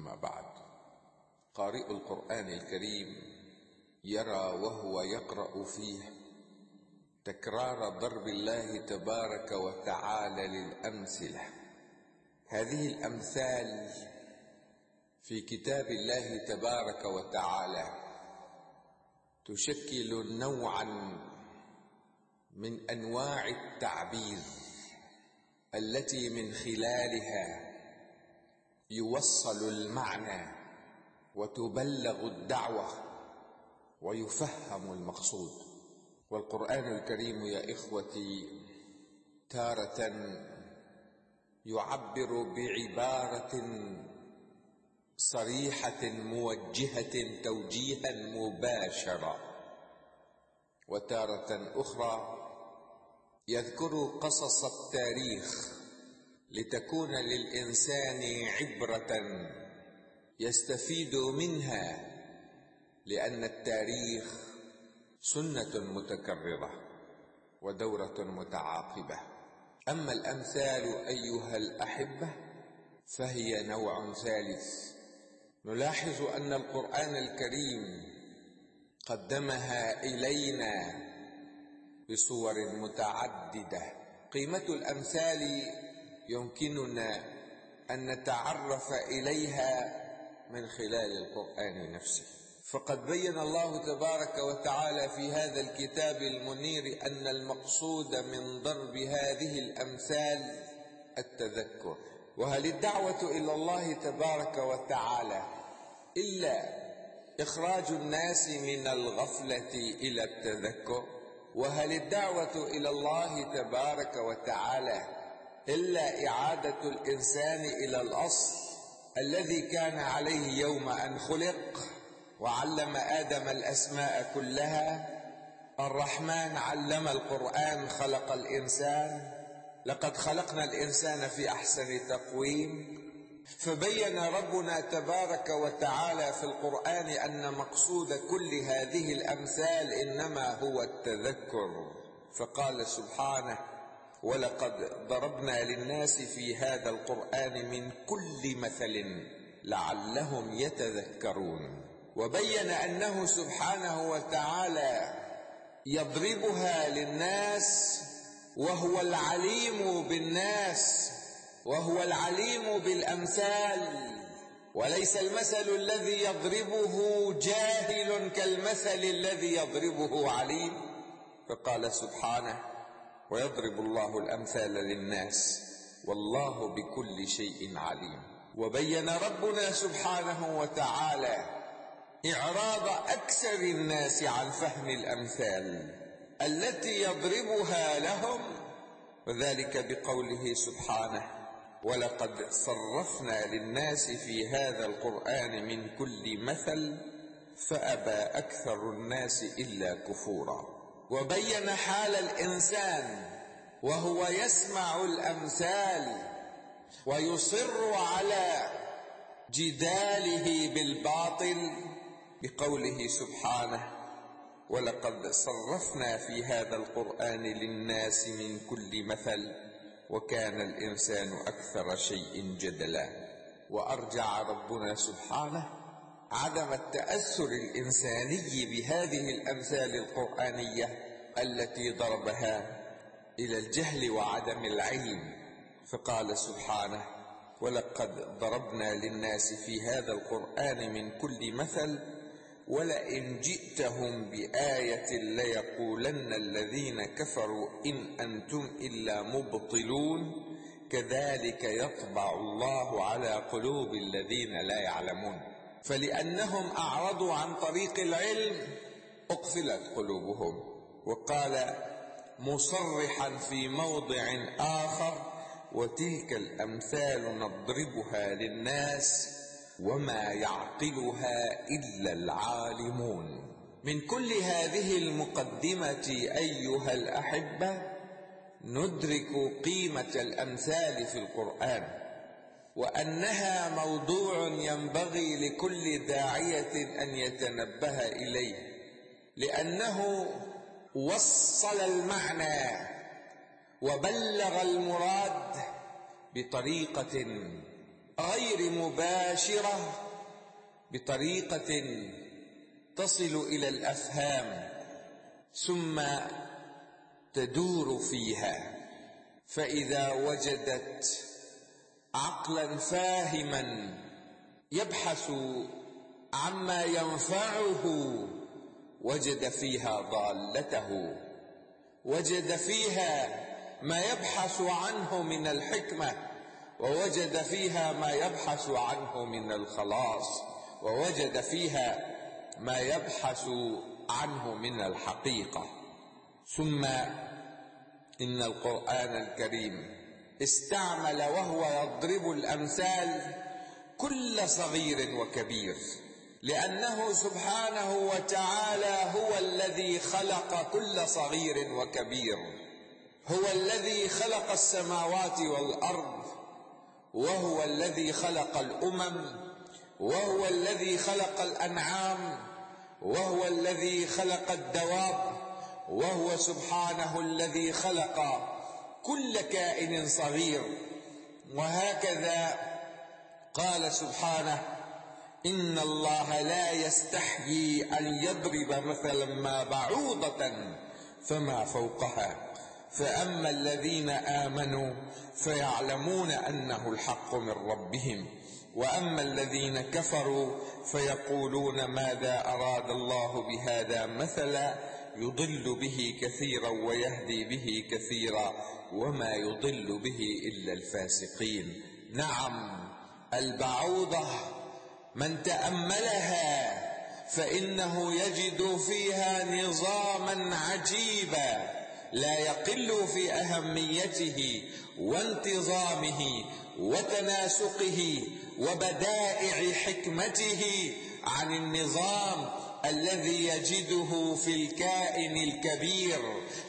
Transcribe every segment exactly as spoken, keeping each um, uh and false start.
أما بعد. قارئ القرآن الكريم يرى وهو يقرأ فيه تكرار ضرب الله تبارك وتعالى للأمثلة. هذه الأمثال في كتاب الله تبارك وتعالى تشكل نوعا من أنواع التعبير التي من خلالها يوصل المعنى وتبلغ الدعوة ويفهم المقصود. والقرآن الكريم يا إخوتي تارة يعبر بعبارة صريحة موجهة توجيها مباشرا، وتارة أخرى يذكر قصص التاريخ لتكون للإنسان عبرة يستفيد منها، لأن التاريخ سنة متكررة ودورة متعاقبة. أما الأمثال أيها الأحبة فهي نوع ثالث. نلاحظ أن القرآن الكريم قدمها إلينا بصور متعددة. قيمة الأمثال يمكننا أن نتعرف إليها من خلال القرآن نفسه، فقد بين الله تبارك وتعالى في هذا الكتاب المنير أن المقصود من ضرب هذه الأمثال التذكر. وهل الدعوة إلى الله تبارك وتعالى إلا إخراج الناس من الغفلة إلى التذكر؟ وهل الدعوة إلى الله تبارك وتعالى إلا إعادة الإنسان إلى الأصل الذي كان عليه يوم أن خلق وعلم آدم الأسماء كلها؟ الرحمن علم القرآن خلق الإنسان، لقد خلقنا الإنسان في أحسن تقويم. فبين ربنا تبارك وتعالى في القرآن أن مقصود كل هذه الأمثال إنما هو التذكر، فقال سبحانه: ولقد ضربنا للناس في هذا القرآن من كل مثل لعلهم يتذكرون. وبين أنه سبحانه وتعالى يضربها للناس وهو العليم بالناس، وهو العليم بالأمثال، وليس المثل الذي يضربه جاهل كالمثل الذي يضربه عليم. فقال سبحانه: ويضرب الله الأمثال للناس والله بكل شيء عليم. وبين ربنا سبحانه وتعالى إعراض أكثر الناس عن فهم الأمثال التي يضربها لهم، وذلك بقوله سبحانه: ولقد صرفنا للناس في هذا القرآن من كل مثل فأبى أكثر الناس إلا كفورا. وبين حال الإنسان وهو يسمع الأمثال ويصر على جداله بالباطل بقوله سبحانه: ولقد صرفنا في هذا القرآن للناس من كل مثل وكان الإنسان أكثر شيء جدلا. وأرجع ربنا سبحانه عدم التأثر الإنساني بهذه الأمثال القرآنية التي ضربها إلى الجهل وعدم العلم، فقال سبحانه: ولقد ضربنا للناس في هذا القرآن من كل مثل ولئن جئتهم بآية ليقولن الذين كفروا إن أنتم إلا مبطلون كذلك يطبع الله على قلوب الذين لا يعلمون. فلأنهم أعرضوا عن طريق العلم أقفلت قلوبهم. وقال مصرحا في موضع آخر: وتلك الأمثال نضربها للناس وما يعقلها إلا العالمون. من كل هذه المقدمة أيها الأحبة ندرك قيمة الأمثال في القرآن، وأنها موضوع ينبغي لكل داعية أن يتنبه إليه، لأنه وصل المعنى وبلغ المراد بطريقة غير مباشرة بطريقة تصل إلى الأفهام ثم تدور فيها، فإذا وجدت عقلا فاهما يبحث عما ينفعه وجد فيها ضالته، وجد فيها ما يبحث عنه من الحكمة، ووجد فيها ما يبحث عنه من الخلاص، ووجد فيها ما يبحث عنه من الحقيقة. ثم إن القرآن الكريم استعمل وهو يضرب الأمثال كل صغير وكبير، لأنه سبحانه وتعالى هو الذي خلق كل صغير وكبير، هو الذي خلق السماوات والأرض، وهو الذي خلق الأمم، وهو الذي خلق الأنعام، وهو الذي خلق الدواب، وهو سبحانه الذي خلق كل كائن صغير. وهكذا قال سبحانه: إن الله لا يستحيي أن يضرب مثلا ما بعوضة فما فوقها، فأما الذين آمنوا فيعلمون أنه الحق من ربهم، وأما الذين كفروا فيقولون ماذا أراد الله بهذا مثلا يضل به كثيرا ويهدي به كثيرا وما يضل به إلا الفاسقين. نعم، البعوضة من تأملها فإنه يجد فيها نظاما عجيبا لا يقل في أهميته وانتظامه وتناسقه وبدائع حكمته عن النظام الذي يجده في الكائن الكبير،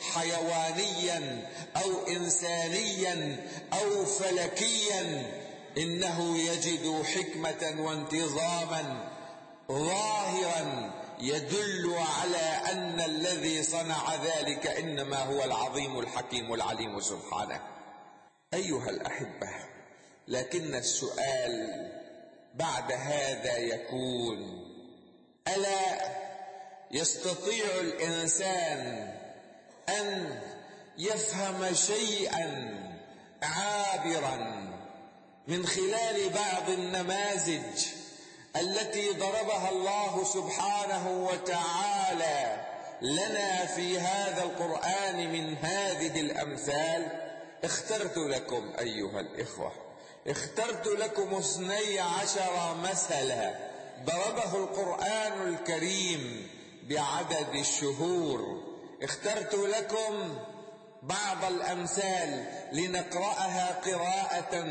حيوانيا أو إنسانيا أو فلكيا. إنه يجد حكمة وانتظاما ظاهرا يدل على أن الذي صنع ذلك إنما هو العظيم الحكيم العليم سبحانه. أيها الأحبة، لكن السؤال بعد هذا يكون: ألا يستطيع الإنسان أن يفهم شيئا عابرا من خلال بعض النماذج التي ضربها الله سبحانه وتعالى لنا في هذا القرآن من هذه الأمثال؟ اخترت لكم أيها الإخوة، اخترت لكم اثني عشر مثلا ضربه القرآن الكريم بعدد الشهور. اخترت لكم بعض الأمثال لنقرأها قراءة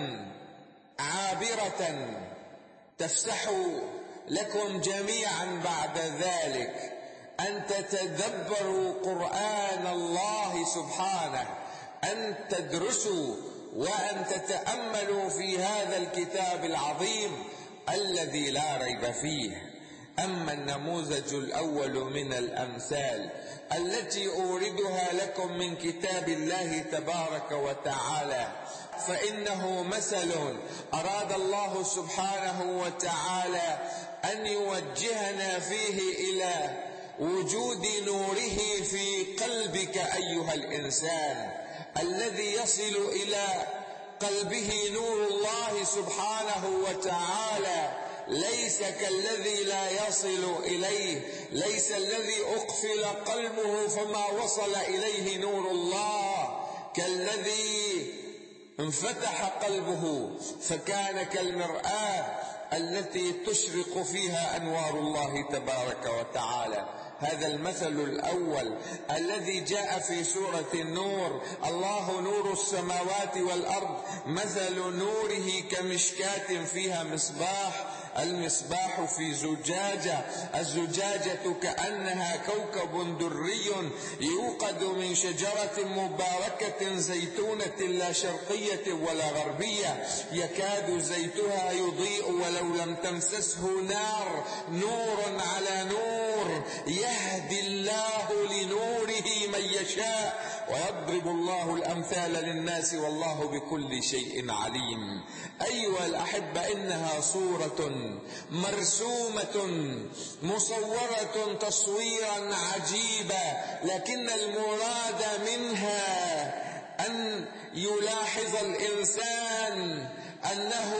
عابرة تفسح لكم جميعا بعد ذلك أن تتدبروا قرآن الله سبحانه، أن تدرسوا وأن تتأملوا في هذا الكتاب العظيم الذي لا ريب فيه. أما النموذج الأول من الأمثال التي أوردها لكم من كتاب الله تبارك وتعالى فإنه مثل أراد الله سبحانه وتعالى أن يوجهنا فيه إلى وجود نوره في قلبك أيها الإنسان، الذي يصل إلى قلبه نور الله سبحانه وتعالى، ليس كالذي لا يصل إليه، ليس الذي أقفل قلبه فما وصل إليه نور الله، كالذي انفتح قلبه فكان كالمرآة التي تشرق فيها أنوار الله تبارك وتعالى. هذا المثل الأول الذي جاء في سورة النور: الله نور السماوات والأرض مثل نوره كمشكاة فيها مصباح، المصباح في زجاجة، الزجاجة كأنها كوكب دري يوقد من شجرة مباركة زيتونة لا شرقية ولا غربية يكاد زيتها يضيء ولو لم تمسسه نار، نور على نور، يهدي الله لنوره من يشاء ويضرب الله الأمثال للناس والله بكل شيء عليم. أيها الأحبة، إنها صورة مرسومة مصورة تصويرا عجيبا، لكن المراد منها أن يلاحظ الإنسان أنه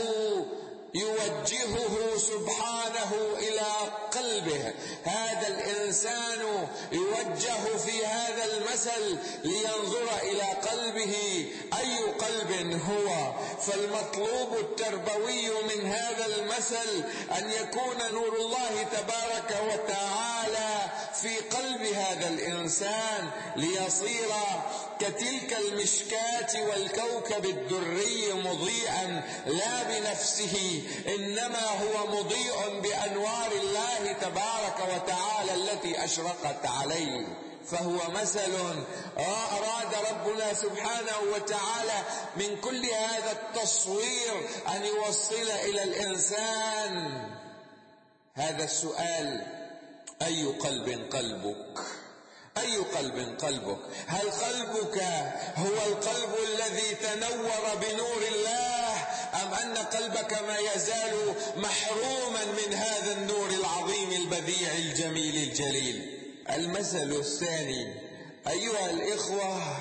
يوجهه سبحانه إلى قلبه. هذا الإنسان يوجه في هذا المثل لينظر إلى قلبه، أي قلب هو. فالمطلوب التربوي من هذا المثل أن يكون نور الله تبارك وتعالى في قلب هذا الإنسان ليصير كتلك المشكاة والكوكب الدري مضيئا لا بنفسه، إنما هو مضيء بأنوار الله تبارك وتعالى التي أشرقت عليه. فهو مثل أراد ربنا سبحانه وتعالى من كل هذا التصوير أن يوصل إلى الإنسان هذا السؤال: أي قلب قلبك؟ أي قلب قلبك؟ هل قلبك هو القلب الذي تنور بنور الله، أم أن قلبك ما يزال محروما من هذا النور العظيم البديع الجميل الجليل؟ المثل الثاني أيها الإخوة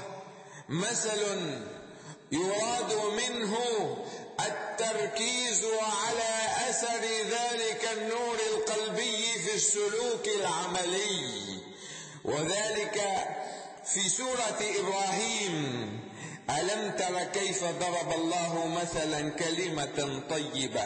مثل يراد منه التركيز على أثر ذلك النور القلبي في السلوك العملي، وذلك في سورة إبراهيم: ألم تر كيف ضرب الله مثلا كلمة طيبة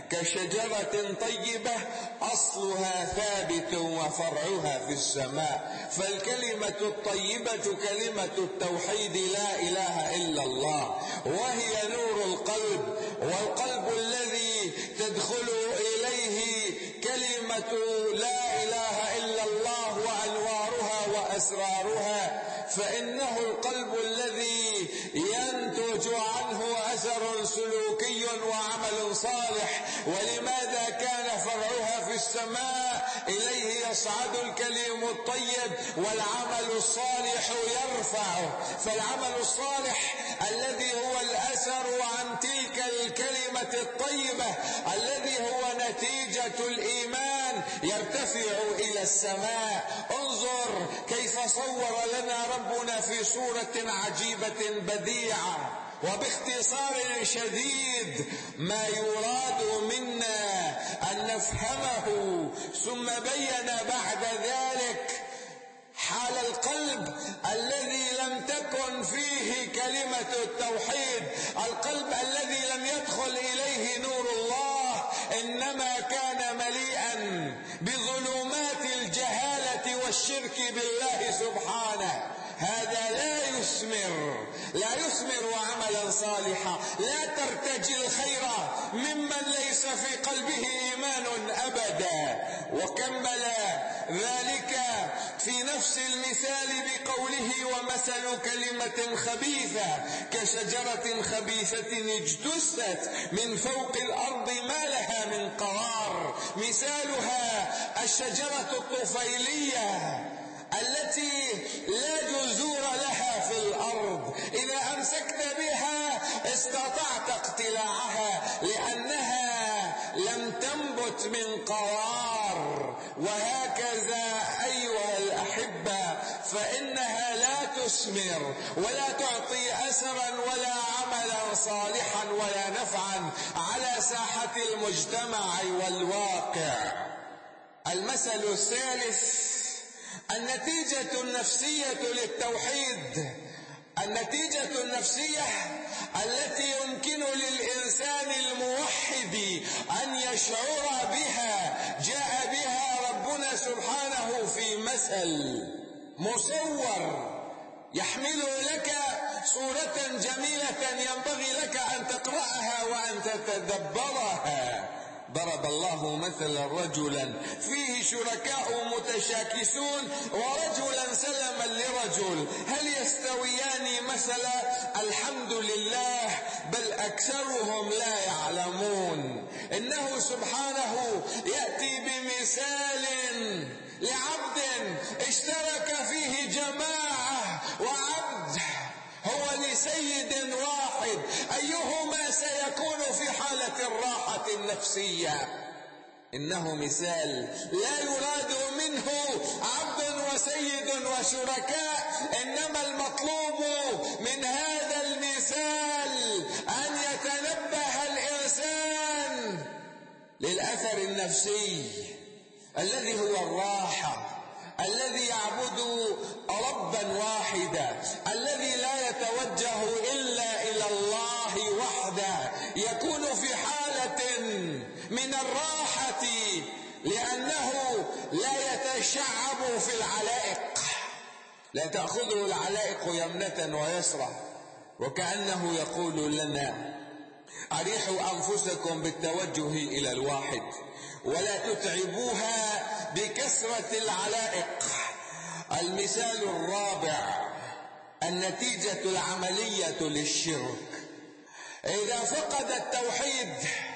كشجرة طيبة أصلها ثابت وفرعها في السماء. فالكلمة الطيبة كلمة التوحيد، لا إله إلا الله، وهي نور القلب، والقلب الذي تدخل إليه كلمة لا إله إلا الله وأنوارها وأسرارها، فإنه القلب الذي ينتج عنه أثر سلوكي وعمل صالح. ولماذا كان فرعها في السماء؟ إليه يصعد الكلم الطيب والعمل الصالح يرفعه. فالعمل الصالح الذي هو الأثر عن تلك الكلمة الطيبة الذي هو نتيجة الإيمان يرتفع إلى السماء. انظر كيف صور لنا ربنا في صورة عجيبة بديعة وباختصار شديد ما يراد منا أن نفهمه، ثم بين بعد ذلك حال القلب الذي لم تكن فيه كلمة التوحيد، القلب الذي لم يدخل إليه نور الله، إنما كان مليئا بظلمات الجهالة والشرك بالله سبحانه. هذا لا يثمر لا يثمر عملا صالحا. لا ترتجي الخير ممن ليس في قلبه إيمان أبدا. وكمل ذلك في نفس المثال بقوله: ومثل كلمة خبيثة كشجرة خبيثة اجتثت من فوق الأرض ما لها من قرار. مثالها الشجرة الطفيلية التي لا جذور لها في الأرض، إذا أمسكت بها استطعت اقتلاعها لأنها لم تنبت من قرار. وهكذا أيها الأحبة فإنها لا تثمر ولا تعطي أثرا ولا عملا صالحا ولا نفعا على ساحة المجتمع والواقع. المثل الثالث النتيجة النفسية للتوحيد، النتيجة النفسية التي يمكن للإنسان الموحد أن يشعر بها جاء بها ربنا سبحانه في مثل مصور يحمل لك صورة جميلة ينبغي لك أن تقرأها وأن تتدبرها. ضرب الله مثلا رجلا فيه شركاء متشاكسون ورجلا سلما لرجل هل يستويان مثلا؟ الحمد لله، بل أكثرهم لا يعلمون. إنه سبحانه يأتي بمثال لعبد اشترك فيه جماعة وعبد بسيد واحد، أيهما سيكون في حالة الراحة النفسية؟ إنه مثال لا يراد منه عبد وسيد وشركاء، إنما المطلوب من هذا المثال أن يتنبه الإنسان للأثر النفسي الذي هو الراحة، الذي يعبد ربا واحدا، الذي لا يتوجه إلا إلى الله وحده، يكون في حالة من الراحة لأنه لا يتشعب في العلائق، لا تأخذه العلائق يمنة ويسرى، وكأنه يقول لنا أريحوا أنفسكم بالتوجه إلى الواحد ولا تتعبوها بكثرة العلائق. المثال الرابع النتيجة العملية للشرك. إذا فقد التوحيد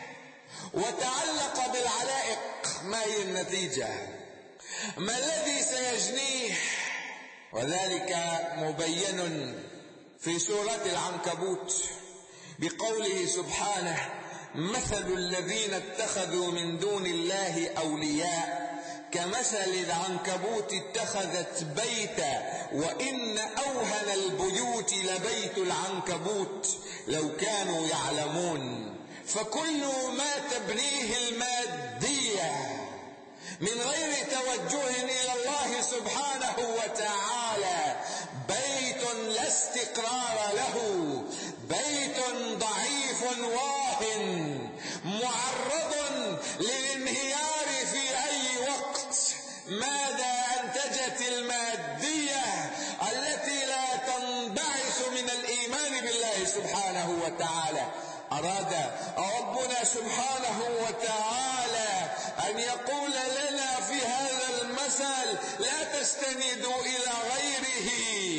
وتعلق بالعلائق، ما هي النتيجة؟ ما الذي سيجنيه؟ وذلك مبين في سورة العنكبوت بقوله سبحانه: مثل الذين اتخذوا من دون الله أولياء كمثل العنكبوت اتخذت بيتا وإن أوهن البيوت لبيت العنكبوت لو كانوا يعلمون. فكل ما تبنيه المادية من غير توجه إلى الله سبحانه وتعالى بيت لا استقرار له، بيت ضعيف واهن معرض للانهيار في أي وقت. ماذا أنتجت المادية التي لا تنبعث من الإيمان بالله سبحانه وتعالى؟ أراد ربنا سبحانه وتعالى أن يقول لنا في هذا المثل: لا تستندوا إلى غيره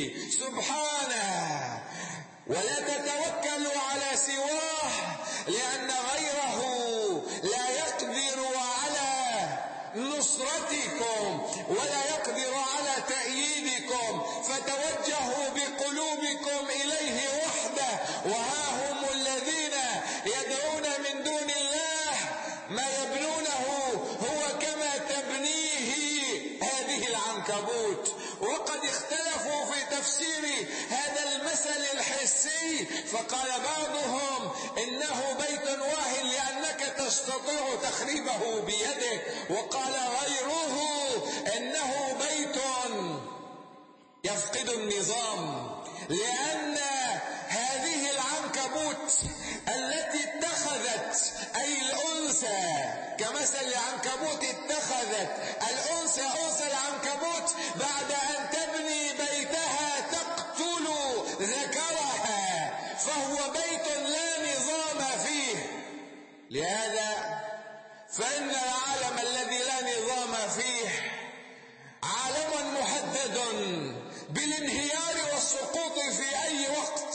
سبحانه ولا تتوكلوا على سواه، لأن غيره لا يقدر على نصرتكم ولا يقدر على تأييدكم، فتوجهوا بقلوبكم إليه وحده. وها هم الذين يدعون من دون الله ما يبنونه هو كما تبنيه هذه العنكبوت. وقد اختلفوا في تفسير هذا المثل الحسي، فقال بعضهم إنه بيت واهن لأنك تستطيع تخريبه بيدك، وقال غيره إنه بيت يفقد النظام، لأن هذه العنكبوت التي اتخذت أي الأنثى كمثل العنكبوت اتخذت الأنثى أنثى العنكبوت بعد أن تبني بيتها تقتل ذكرها، فهو بيت لا نظام فيه. لهذا فإن العالم الذي لا نظام فيه عالم مهدد بالانهيار والسقوط في أي وقت.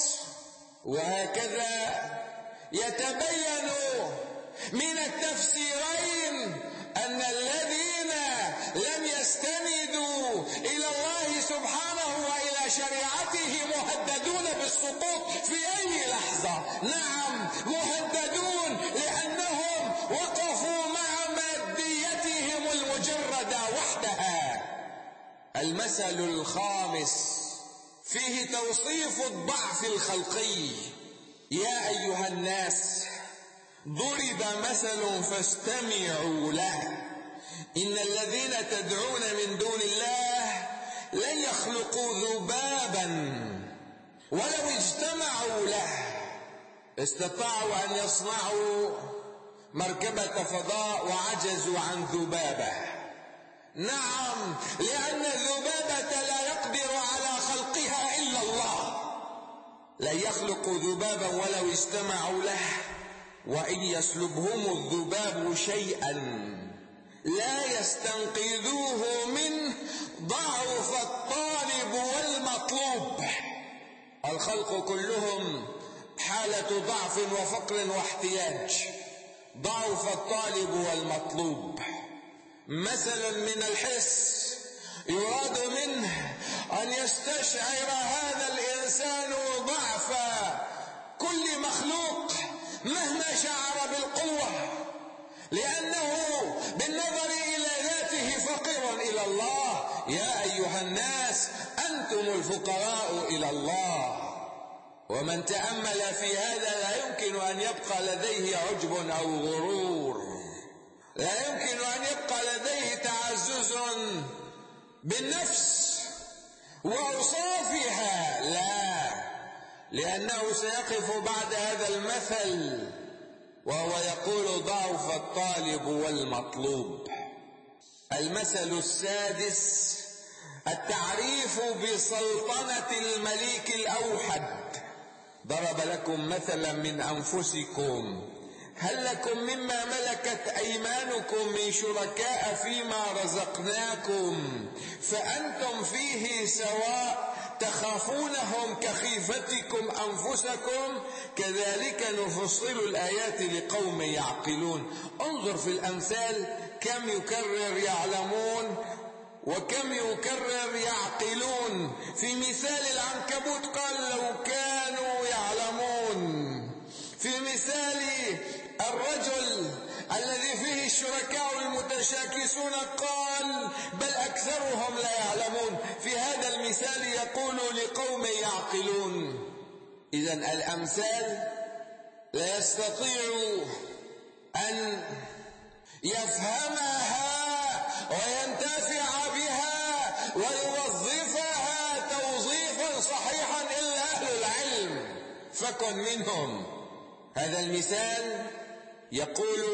وهكذا يتبين من التفسيرين أن الذين لم يستندوا إلى الله سبحانه وإلى شريعته مهددون بالسقوط في أي لحظة. نعم مهددون، لأنهم وقفوا مع ماديتهم المجردة وحدها. المثل الخامس فيه توصيف الضعف الخلقي. يا أيها الناس ضرب مثل فاستمعوا له، إن الذين تدعون من دون الله لن يخلقوا ذبابا ولو اجتمعوا له. استطاعوا أن يصنعوا مركبة فضاء وعجزوا عن ذبابة. نعم، لأن الذبابة لا يقدر على خلقها إلا الله. لن يخلقوا ذبابا ولو اجتمعوا له، وإن يسلبهم الذباب شيئا لا يستنقذوه منه، ضعف الطالب والمطلوب. الخلق كلهم حالة ضعف وفقر واحتياج، ضعف الطالب والمطلوب. مثل من الحس يراد منه أن يستشعر هذا الإنسان ضعف كل مخلوق مهما شعر بالقوة، لأنه بالنظر إلى ذاته فقير إلى الله. يا أيها الناس أنتم الفقراء إلى الله. ومن تأمل في هذا لا يمكن أن يبقى لديه عجب أو غرور، لا يمكن أن يبقى لديه تعزز بالنفس وأوصافها، لا، لأنه سيقف بعد هذا المثل وهو يقول ضعف الطالب والمطلوب. المثل السادس التعريف بسلطنة المليك الأوحد. ضرب لكم مثلا من أنفسكم، هل لكم مما ملكت أيمانكم من شركاء فيما رزقناكم فأنتم فيه سواء تخافونهم كخيفتكم أنفسكم كذلك نفصل الآيات لقوم يعقلون. انظر في الأمثال كم يكرر يعلمون وكم يكرر يعقلون. في مثال العنكبوت قال لو كانوا يعلمون. في مثال الرجل الذي فيه الشركاء المتشاكسون قال بل أكثرهم لا يعلمون. في هذا المثال يقول لقوم يعقلون. إذن الأمثال لا يستطيع أن يفهمها وينتفع بها ويوظفها توظيفا صحيحا إلا أهل العلم، فكن منهم. هذا المثال يقول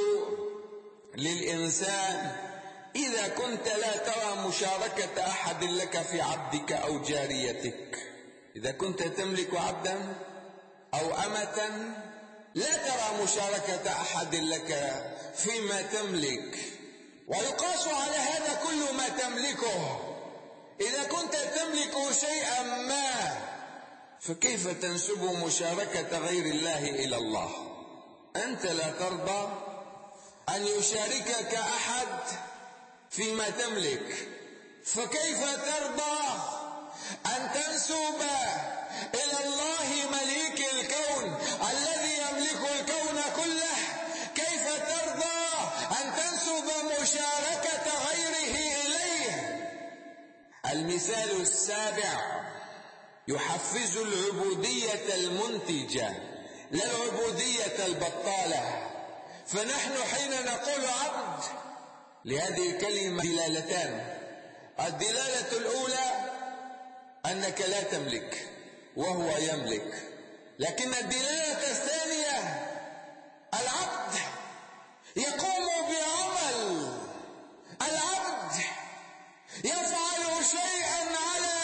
للإنسان إذا كنت لا ترى مشاركة أحد لك في عبدك أو جاريتك، إذا كنت تملك عبدا أو أمة لا ترى مشاركة أحد لك فيما تملك، ويقاس على هذا كل ما تملكه. إذا كنت تملك شيئا ما فكيف تنسب مشاركة غير الله إلى الله؟ أنت لا ترضى أن يشاركك أحد فيما تملك، فكيف ترضى أن تنسب إلى الله مليك الكون الذي يملك الكون كله؟ كيف ترضى أن تنسب مشاركة غيره إليه؟ المثال السابع يحفز العبودية المنتجة لا العبودية البطالة. فنحن حين نقول عبد لهذه الكلمة دلالتان. الدلالة الأولى أنك لا تملك وهو يملك، لكن الدلالة الثانية العبد يقوم بعمل، العبد يفعل شيئا على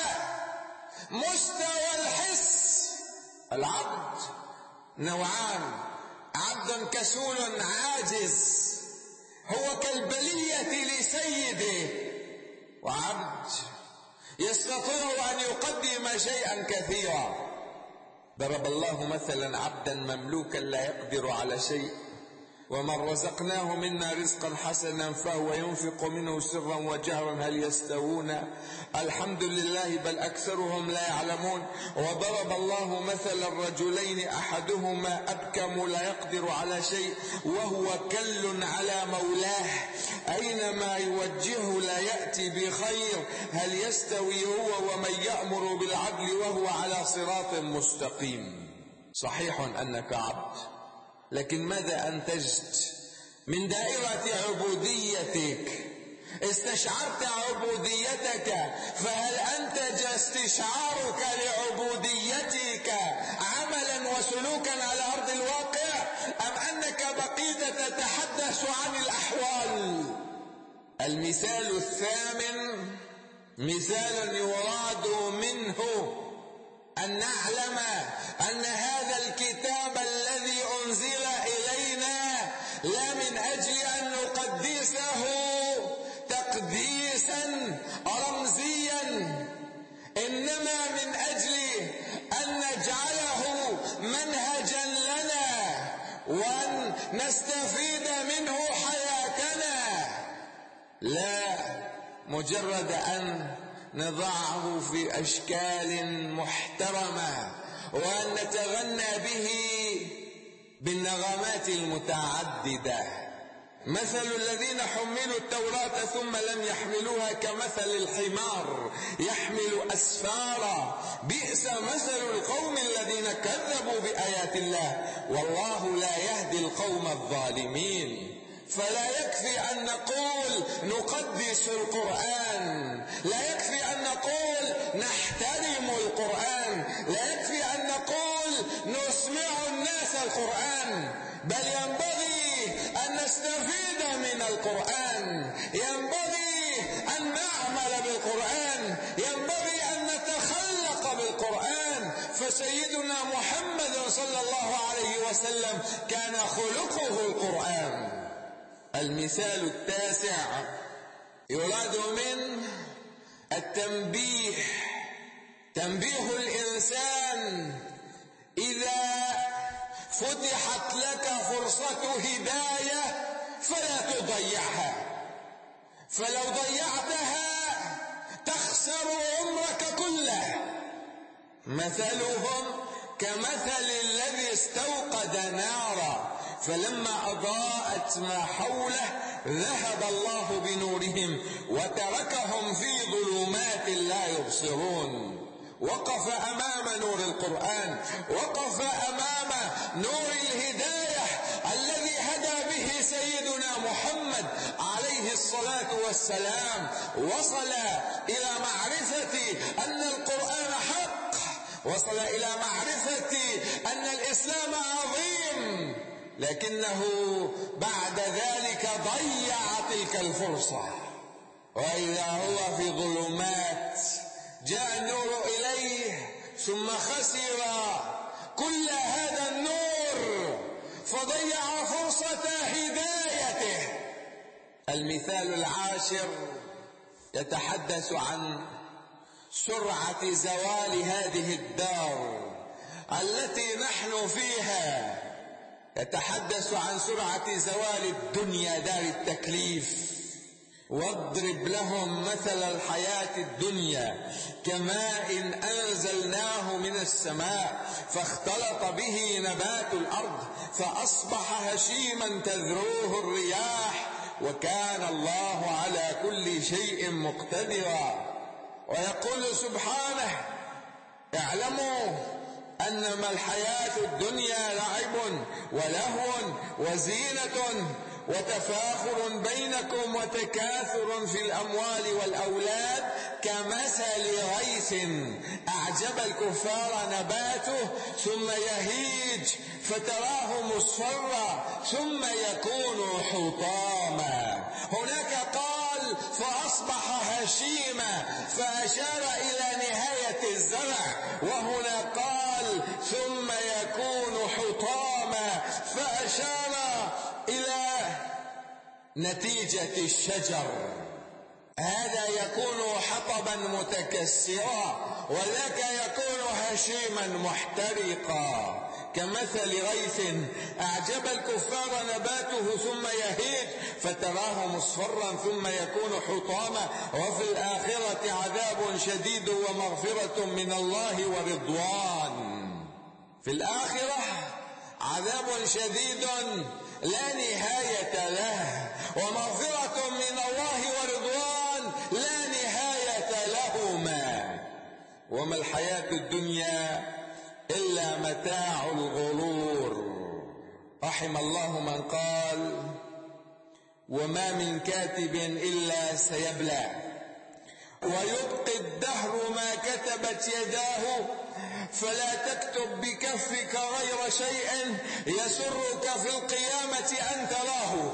مستوى الحس. العبد نوعان، عبد كسول عاجز هو كالبلية لسيده، وعبد يستطيع أن يقدم شيئا كثيرا. ضرب الله مثلا عبدا مملوكا لا يقدر على شيء ومن رزقناه منا رزقا حسنا فهو ينفق منه سرا وجهرا هل يستوون؟ الحمد لله بل أكثرهم لا يعلمون. وضرب الله مثل الرجلين أحدهما أبكم لا يقدر على شيء وهو كل على مولاه أينما يوجهه لا يأتي بخير هل يستوي هو ومن يأمر بالعدل وهو على صراط مستقيم. صحيح أنك عبد، لكن ماذا أنتجت من دائرة عبوديتك؟ استشعرت عبوديتك، فهل أنتج استشعارك لعبوديتك عملا وسلوكا على أرض الواقع، أم أنك بقيت تتحدث عن الأحوال؟ المثال الثامن مثال يراد منه أن نعلم أن هذا الكتاب الذي أنزل إلينا لا من أجل أن نقدسه تقديسا رمزيا، إنما من أجل أن نجعله منهجا لنا وأن نستفيد منه حياتنا، لا مجرد أن نضعه في أشكال محترمة وأن نتغنى به بالنغمات المتعددة. مثل الذين حملوا التوراة ثم لم يحملوها كمثل الحمار يحمل أسفارا بئس مثل القوم الذين كذبوا بآيات الله والله لا يهدي القوم الظالمين. فلا يكفي أن نقول نقدس القرآن، لا يكفي أن نقول نحترم القرآن، لا يكفي أن نقول نسمع الناس القرآن، بل ينبغي أن نستفيد من القرآن، ينبغي أن نعمل بالقرآن، ينبغي أن نتخلق بالقرآن. فسيدنا محمد صلى الله عليه وسلم كان خلقه القرآن. المثال التاسع يراد منه التنبيه، تنبيه الإنسان إذا فتحت لك فرصة هداية فلا تضيعها، فلو ضيعتها تخسر عمرك كله. مثلهم كمثل الذي استوقد نارا فلما أضاءت ما حوله ذهب الله بنورهم وتركهم في ظلمات لا يبصرون. وقف أمام نور القرآن، وقف أمام نور الهداية الذي هدى به سيدنا محمد عليه الصلاة والسلام. وصل إلى معرفة أن القرآن حق، وصل إلى معرفة أن الإسلام عظيم، لكنه بعد ذلك ضيع تلك الفرصة. وإذا هو في ظلمات جاء النور إليه ثم خسر كل هذا النور فضيع فرصة هدايته. المثال العاشر يتحدث عن سرعة زوال هذه الدار التي نحن فيها، يتحدث عن سرعة زوال الدنيا دار التكليف. واضرب لهم مثل الحياة الدنيا كماء أنزلناه من السماء فاختلط به نبات الأرض فأصبح هشيما تذروه الرياح وكان الله على كل شيء مقتدرا. ويقول سبحانه: اعلموا أنما الحياة الدنيا لعب ولهو وزينة وتفاخر بينكم وتكاثر في الأموال والأولاد كمثل غيث أعجب الكفار نباته ثم يهيج فتراه مصفرا ثم يكون حطاما. هناك قال فأصبح هشيما فأشار إلى نهاية الزرع، وهنا قال ثم يكون حطاما فأشار إلى نتيجة الشجر. هذا يكون حطبا متكسرا وذاك يكون هشيما محترقا. كمثل غيث أعجب الكفار نباته ثم يهيج فتراه مصفرا ثم يكون حطاما وفي الآخرة عذاب شديد ومغفرة من الله ورضوان. في الآخرة عذاب شديد لا نهاية له ومغفرة من الله ورضوان لا نهاية لهما. وما الحياة الدنيا إلا متاع الغرور. رحم الله من قال: وما من كاتب إلا سيبلى ويبقي الدهر ما كتبت يداه فلا تكتب بكفك غير شيء يسرك في القيامة أن تراه.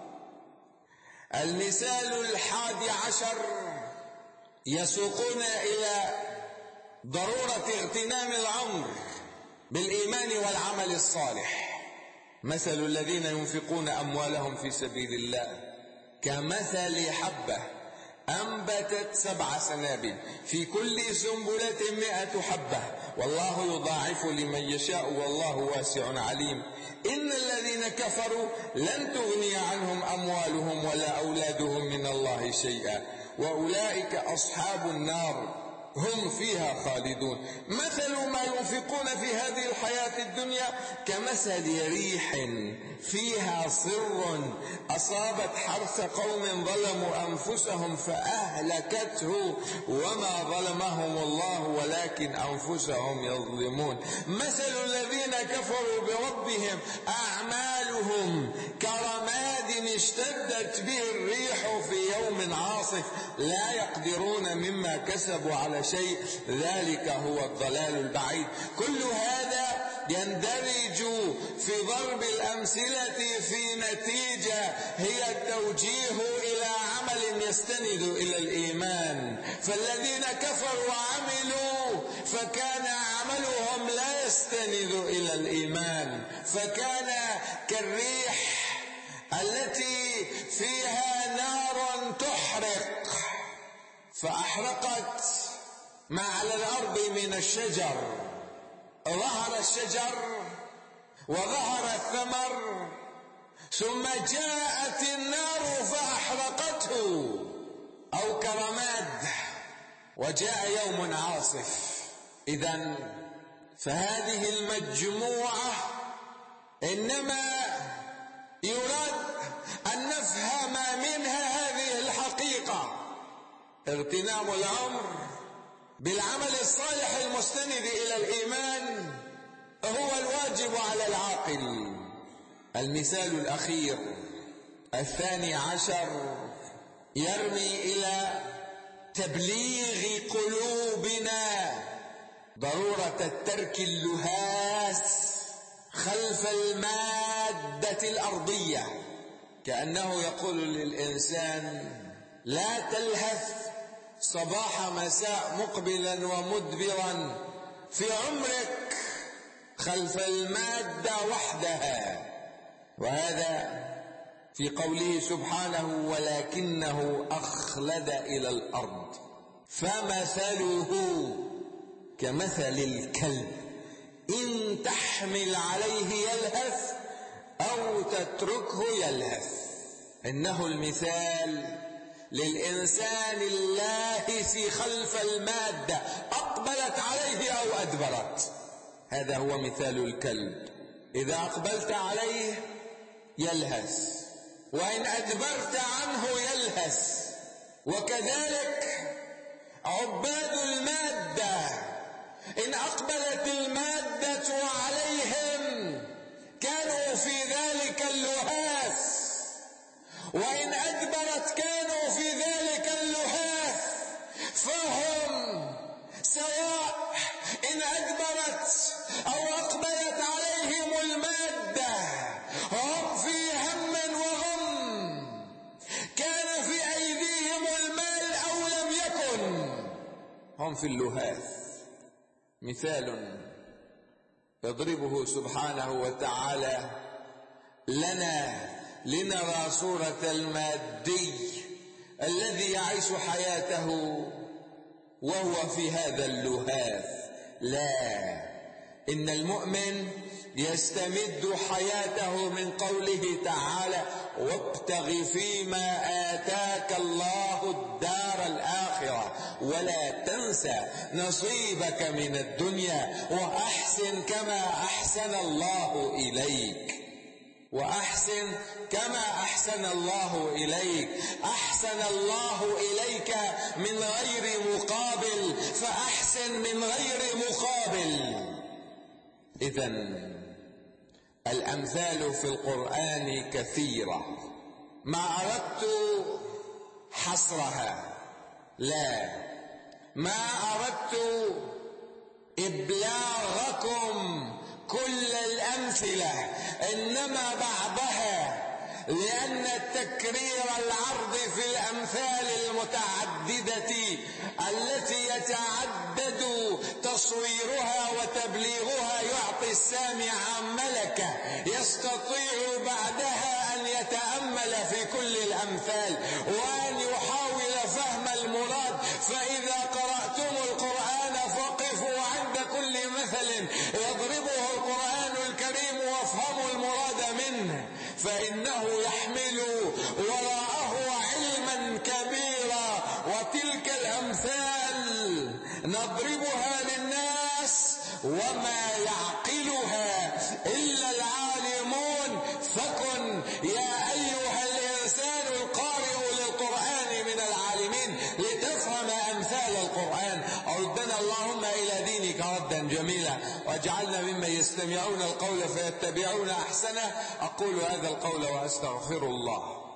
المثال الحادي عشر يسوقنا إلى ضرورة اغتنام العمر بالإيمان والعمل الصالح. مثل الذين ينفقون أموالهم في سبيل الله كمثل حبة أنبتت سبع سنابل في كل سنبلة مئة حبة والله يضاعف لمن يشاء والله واسع عليم. إن الذين كفروا لن تغني عنهم أموالهم ولا أولادهم من الله شيئا وأولئك أصحاب النار هم فيها خالدون. مثل ما ينفقون في هذه الحياة الدنيا كمثل ريح فيها صر أصابت حرث قوم ظلموا أنفسهم فأهلكته وما ظلمهم الله ولكن أنفسهم يظلمون. مثل الذين كفروا بربهم أعمالهم كرماد اشتدت به الريح في يوم عاصف لا يقدرون مما كسبوا على شيء ذلك هو الضلال البعيد. كل هذا يندرج في ضرب الأمثلة في نتيجة هي التوجيه إلى عمل يستند إلى الإيمان. فالذين كفروا وعملوا فكان عملهم لا يستند إلى الإيمان، فكان كالريح التي فيها نار تحرق فأحرقت ما على الأرض من الشجر، ظهر الشجر وظهر الثمر، ثم جاءت النار فأحرقته أو كرماد وجاء يوم عاصف. إذن فهذه المجموعة إنما يراد أن نفهم منها هذه الحقيقة: اغتنام العمر بالعمل الصالح المستند إلى الإيمان هو الواجب على العاقل. المثال الأخير الثاني عشر يرمي إلى تبليغ قلوبنا ضرورة الترك اللهاس خلف المادة الأرضية، كأنه يقول للإنسان: لا تلهث صباح مساء مقبلا ومدبرا في عمرك خلف المادة وحدها. وهذا في قوله سبحانه: ولكنه أخلد إلى الأرض فمثله كمثل الكلب إن تحمل عليه يلهث أو تتركه يلهث. إنه المثال للإنسان اللاهث خلف المادة أقبلت عليه أو أدبرت. هذا هو مثال الكلب، إذا أقبلت عليه يلهث وإن أدبرت عنه يلهث. وكذلك عباد المادة إن أقبلت المادة عليهم كانوا في ذلك اللهاث، وإن أدبرت كانوا في ذلك اللهاث، فهم سواء إن أدبرت أو أقبلت عليهم المادة هم في هم وغم، كان في أيديهم المال أو لم يكن، هم في اللهاث. مثال يضربه سبحانه وتعالى لنا لنرى صورة المادي الذي يعيش حياته وهو في هذا اللهاث. لا، إن المؤمن يستمد حياته من قوله تعالى: وابتغ فيما آتاك الله الدار الآخرة ولا تنسى نصيبك من الدنيا وأحسن كما أحسن الله إليك. وأحسن كما أحسن الله إليك، أحسن الله إليك من غير مقابل، فأحسن من غير مقابل. إذن الأمثال في القرآن كثيرة، ما أردت حصرها، لا، ما أردت إبلاغكم كل الأمثلة، إنما بعضها، لأن التكرير العرض في الأمثال المتعددة التي يتعدد تصويرها وتبليغها يعطي السامع ملكة يستطيع بعدها أن يتأمل في كل الأمثال وأن يحاول فهم المراد. فإذا قرأتم القرآن فقفوا عند كل مثل يضربه القرآن الكريم وافهموا المراد منه، فإنه يحمل وراءه علما كبيرا وتلك الأمثال نضربها للناس وما يعقلها إلا العالمون. فكن يا أيها الإنسان القارئ للقرآن من العالمين لتفهم أمثال القرآن. أردنا اللهم إلى دينك ردا جميلا، واجعلنا ممن يستمعون القول فيتبعون أحسنه. أقول هذا القول وأستغفر الله.